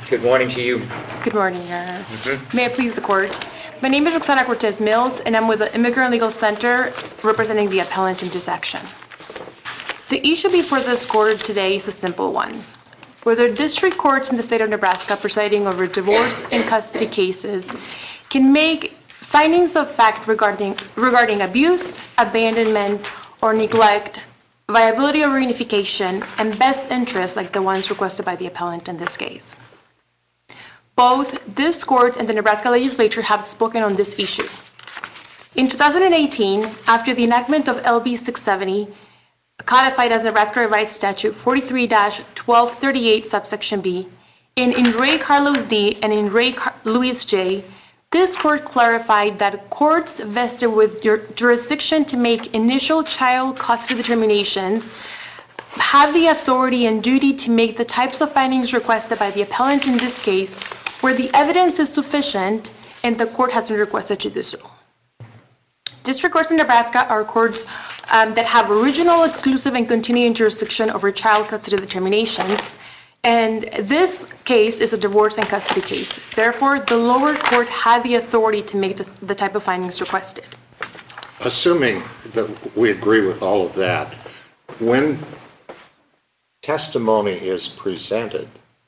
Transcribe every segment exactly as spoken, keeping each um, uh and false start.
Good morning to you. Good morning, Your Honor. Mm-hmm. May it please the court. My name is Roxana Cortez Mills, and I'm with the Immigrant Legal Center representing the appellant in this action. The issue before this court today is a simple one. Whether district courts in the state of Nebraska presiding over divorce and custody cases can make findings of fact regarding, regarding abuse, abandonment, or neglect, viability of reunification, and best interest like the ones requested by the appellant in this case. Both this court and the Nebraska legislature have spoken on this issue. In two thousand eighteen, after the enactment of L B six seventy, codified as Nebraska Revised Statute forty-three dash twelve thirty-eight subsection B, and in Ray Carlos D and in Ray Car- Luis J, this court clarified that courts vested with jur- jurisdiction to make initial child custody determinations have the authority and duty to make the types of findings requested by the appellant in this case where the evidence is sufficient and the court has been requested to do so. District courts in Nebraska are courts um, that have original, exclusive, and continuing jurisdiction over child custody determinations, and this case is a divorce and custody case. Therefore, the lower court had the authority to make this, the type of findings requested. Assuming that we agree with all of that, when testimony is presented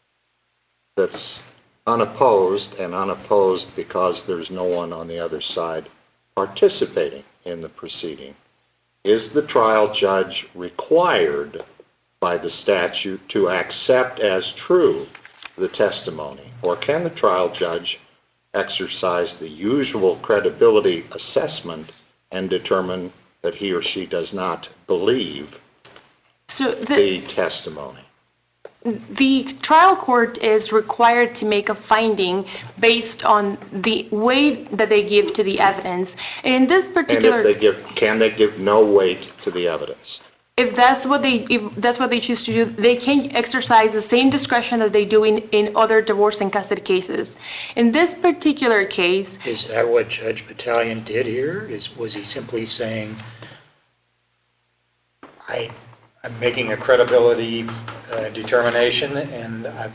that's unopposed, and unopposed because there's no one on the other side participating in the proceeding, is the trial judge required by the statute to accept as true the testimony, or can the trial judge exercise the usual credibility assessment and determine that he or she does not believe So the, the testimony? The trial court is required to make a finding based on the weight that they give to the evidence. And in this particular, and if they give, can they give no weight to the evidence? If that's what they, if that's what they choose to do, they can exercise the same discretion that they do in, in other divorce and custody cases. In this particular case, is that what Judge Battalion did here? Is was he simply saying, I? I'm making a credibility uh, determination, and I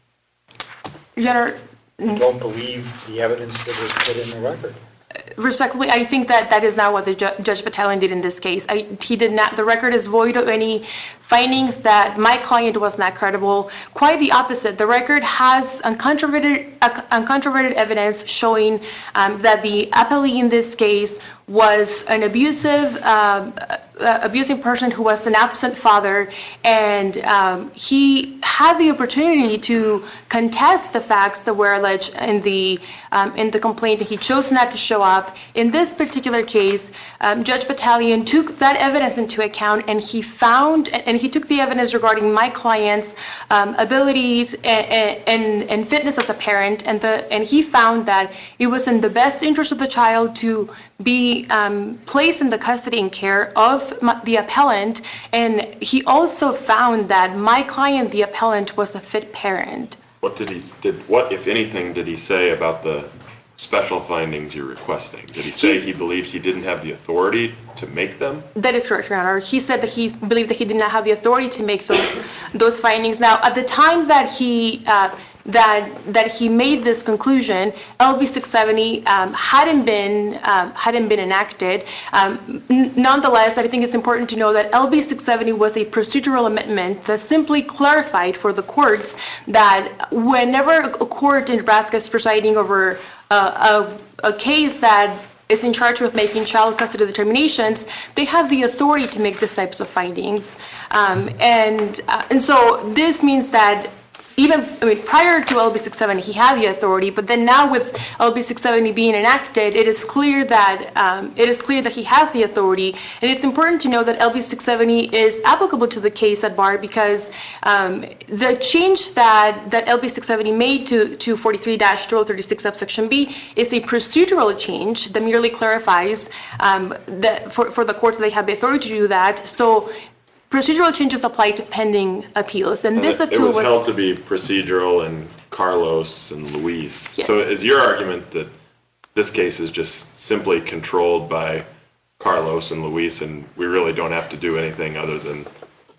Your Honor, don't believe the evidence that was put in the record? Respectfully, I think that that is not what the ju- Judge Battalion did in this case. I, he did not, the record is void of any findings that my client was not credible. Quite the opposite. The record has uncontroverted, uh, uncontroverted evidence showing um, that the appellee in this case was an abusive, uh, uh, abusing person who was an absent father, and um, he had the opportunity to contest the facts that were alleged in the um, in the complaint, and he chose not to show up. In this particular case, um, Judge Battalion took that evidence into account, and he found, and he took the evidence regarding my client's um, abilities and, and and fitness as a parent, and the and he found that it was in the best interest of the child to be um, placed in the custody and care of my, the appellant, and he also found that my client, the appellant, was a fit parent. What did he did? What, if anything, did he say about the special findings you're requesting? Did he say He's, he believed he didn't have the authority to make them? That is correct, Your Honor. He said that he believed that he did not have the authority to make those those findings. Now, at the time that he uh, that that he made this conclusion, L B six seventy um, hadn't been um, hadn't been enacted. Um, n- nonetheless, I think it's important to know that L B six seventy was a procedural amendment that simply clarified for the courts that whenever a court in Nebraska is presiding over a, a, a case that is in charge of making child custody determinations, they have the authority to make these types of findings. Um, and uh, and so this means that even, I mean, prior to L B six seventy, he had the authority, but then now with L B six seventy being enacted, it is clear that um, it is clear that he has the authority, and it's important to know that L B six seventy is applicable to the case at bar because um, the change that that L B six seventy made to to forty-three dash twelve thirty-six subsection B is a procedural change that merely clarifies um, that for for the courts they have the authority to do that. So procedural changes apply to pending appeals, and, and this it, appeal it was, was held to be procedural in Carlos and Luis. Yes. So is your argument that this case is just simply controlled by Carlos and Luis, and we really don't have to do anything other than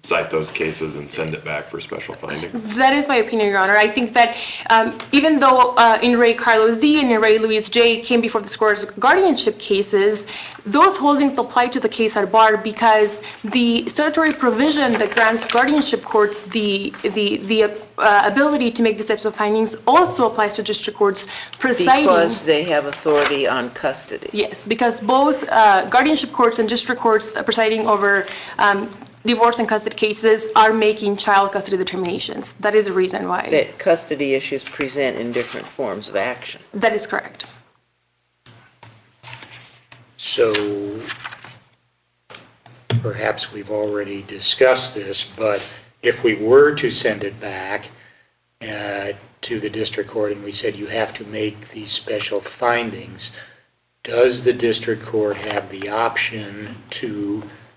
cite those cases and send it back for special findings? That is my opinion, Your Honor. I think that um, even though uh, in Ray Carlos D and in Ray Luis J came before the court's guardianship cases, those holdings apply to the case at bar because the statutory provision that grants guardianship courts the the the uh, ability to make these types of findings also applies to district courts presiding. Because they have authority on custody. Yes, because both uh, guardianship courts and district courts uh, presiding over um, divorce and custody cases are making child custody determinations. That is the reason why. That custody issues present in different forms of action. That is correct. So perhaps we've already discussed this, but if we were to send it back uh, to the district court and we said you have to make these special findings, does the district court have the option to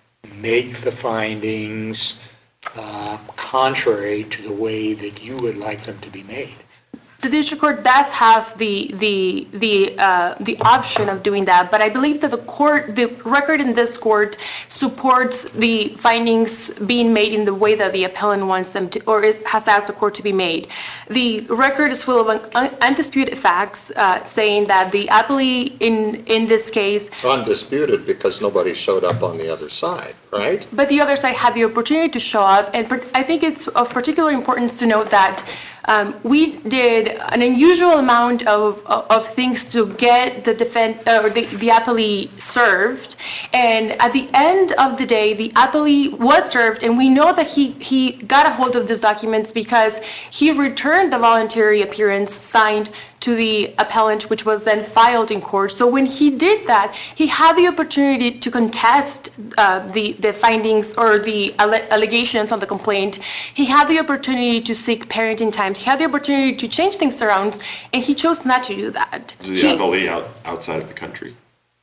make the findings uh, contrary to the way that you would like them to be made? The district court does have the the the uh, the option of doing that, but I believe that the court, the record in this court, supports the findings being made in the way that the appellant wants them to, or it has asked the court to be made. The record is full of un- undisputed facts, uh, saying that the appellee in in this case, Undisputed because nobody showed up on the other side, right? but the other side had the opportunity to show up, and per- I think it's of particular importance to note that. Um, we did an unusual amount of, of, of things to get the defend uh, or the, the appellee served, and at the end of the day, the appellee was served, and we know that he he got a hold of these documents because he returned the voluntary appearance signed to the appellant, which was then filed in court. So when he did that, he had the opportunity to contest uh, the the findings or the alle- allegations on the complaint. He had the opportunity to seek parenting time. He had the opportunity to change things around, and he chose not to do that. Is the He- appellee out, outside of the country?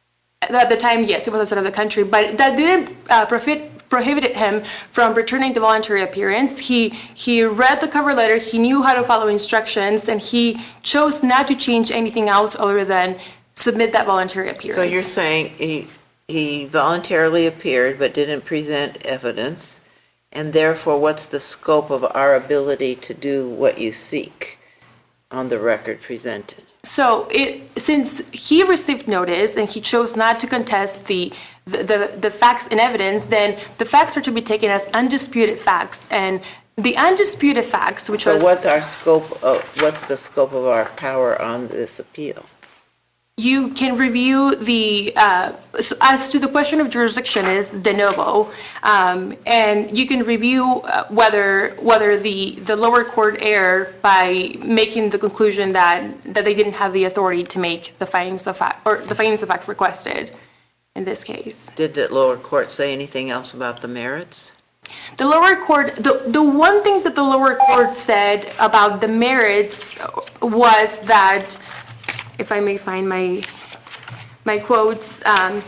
At the time, yes, he was outside of the country, but that didn't uh, profit, prohibited him from returning the voluntary appearance. He he read the cover letter, he knew how to follow instructions, and he chose not to change anything else other than submit that voluntary appearance. So you're saying he, he voluntarily appeared but didn't present evidence, and therefore what's the scope of our ability to do what you seek on the record presented? So it, since he received notice and he chose not to contest the, the, the, the facts and evidence, then the facts are to be taken as undisputed facts. And the undisputed facts, which So was... what's our scope of, what's the scope of our power on this appeal? You can review the, uh, so as to the question of jurisdiction is de novo, um, and you can review uh, whether whether the, the lower court erred by making the conclusion that, that they didn't have the authority to make the findings of fact, or the findings of fact requested in this case. Did the lower court say anything else about the merits? The lower court, the, the one thing that the lower court said about the merits was that, if I may find my my quotes, um,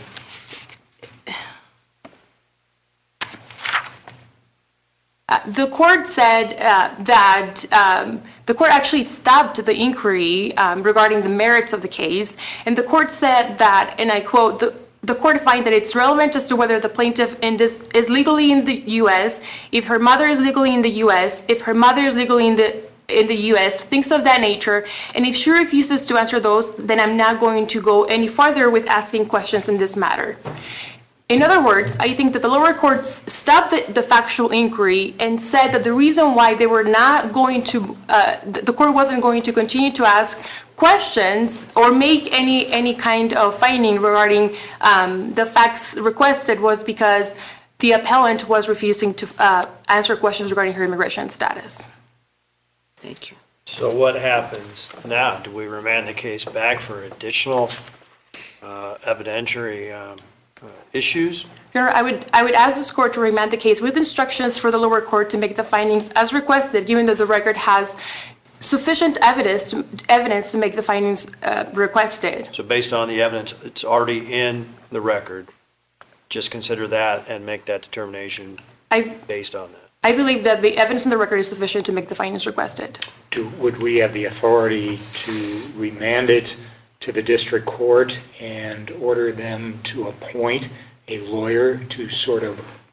uh, the court said uh, that um, the court actually stopped the inquiry um, regarding the merits of the case, and the court said that, and I quote, the The court finds that it's relevant as to whether the plaintiff in this is legally in the U S, if her mother is legally in the U S, if her mother is legally in the in the U S, things of that nature, and if she refuses to answer those, then I'm not going to go any farther with asking questions in this matter. In other words, I think that the lower courts stopped the, the factual inquiry and said that the reason why they were not going to, uh, the court wasn't going to continue to ask questions or make any any kind of finding regarding um, the facts requested was because the appellant was refusing to uh, answer questions regarding her immigration status. Thank you. So what happens now? Do we remand the case back for additional uh, evidentiary um, uh, issues? Your Honor, I would I would ask this court to remand the case with instructions for the lower court to make the findings as requested, given that the record has sufficient evidence to, evidence to make the findings uh, requested. So based on the evidence it's already in the record, just consider that and make that determination I based on that. I believe that the evidence in the record is sufficient to make the findings requested. Do, would we have the authority to remand it to the district court and order them to appoint a lawyer to sort of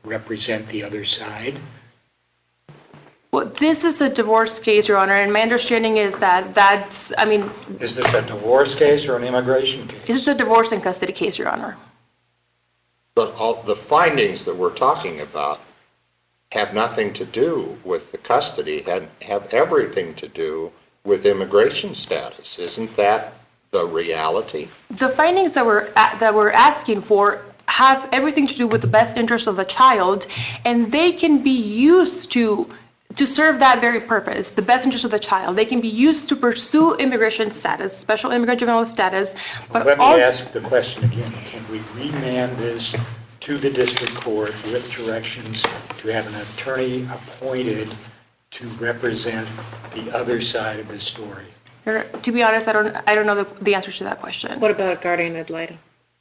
represent the other side? Well, this is a divorce case, Your Honor, and my understanding is that that's, I mean, Is this a divorce case or an immigration this case? is a divorce and custody case, Your Honor. But all the findings that we're talking about have nothing to do with the custody, had, have everything to do with immigration status. Isn't that the reality? The findings that we're, a- that we're asking for have everything to do with the best interest of the child, and they can be used to to serve that very purpose, the best interest of the child. They can be used to pursue immigration status, special immigrant juvenile status, but Let all, me ask the question again. Can we remand this to the district court with directions to have an attorney appointed to represent the other side of the story? to be honest, I don't, I don't know the, the answer to that question. What about a guardian ad litem?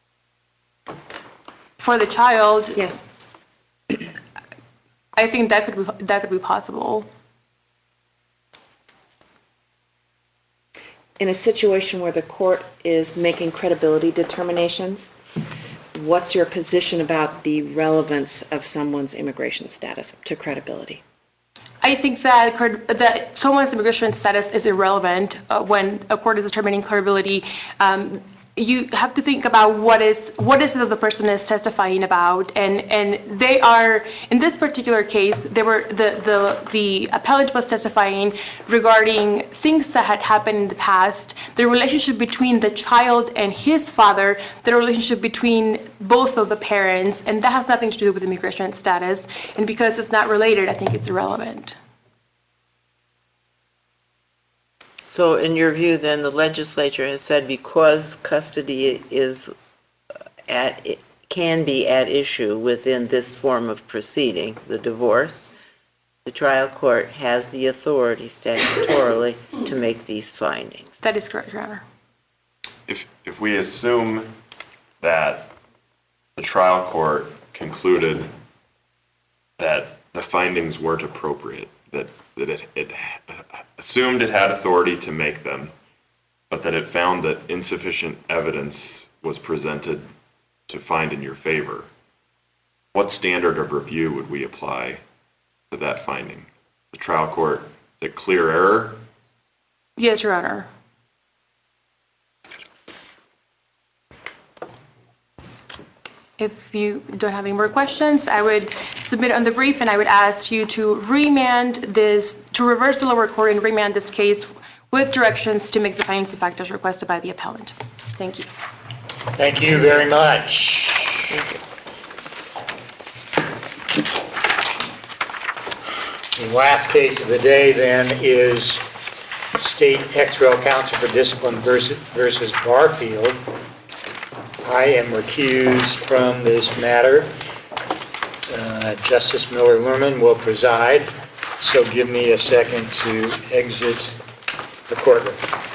For the child, Yes. I think that could be, that could be possible. In a situation where the court is making credibility determinations, what's your position about the relevance of someone's immigration status to credibility? I think that cred- that someone's immigration status is irrelevant uh, when a court is determining credibility. Um, you have to think about what is what is it that the person is testifying about, and and they are, in this particular case, they were the the the appellant was testifying regarding things that had happened in the past, the relationship between the child and his father, the relationship between both of the parents, and that has nothing to do with immigration status. And because it's not related, I think it's irrelevant. So in your view, then, the legislature has said because custody is at, can be at issue within this form of proceeding, the divorce, the trial court has the authority statutorily to make these findings. That is correct, Your Honor. If, if we assume that the trial court concluded that the findings weren't appropriate, that, that it, it assumed it had authority to make them, but that it found that insufficient evidence was presented to find in your favor, what standard of review would we apply to that finding? The trial court, is it clear error? Yes, Your Honor. If you don't have any more questions, I would submit on the brief, and I would ask you to remand this, to reverse the lower court and remand this case with directions to make the findings of fact as requested by the appellant. Thank you. Thank you very much. The last case of the day then is State Ex-Rel Counsel for Discipline versus, versus Barfield. I am recused from this matter. Uh, Justice Miller-Lerman will preside, so give me a second to exit the courtroom.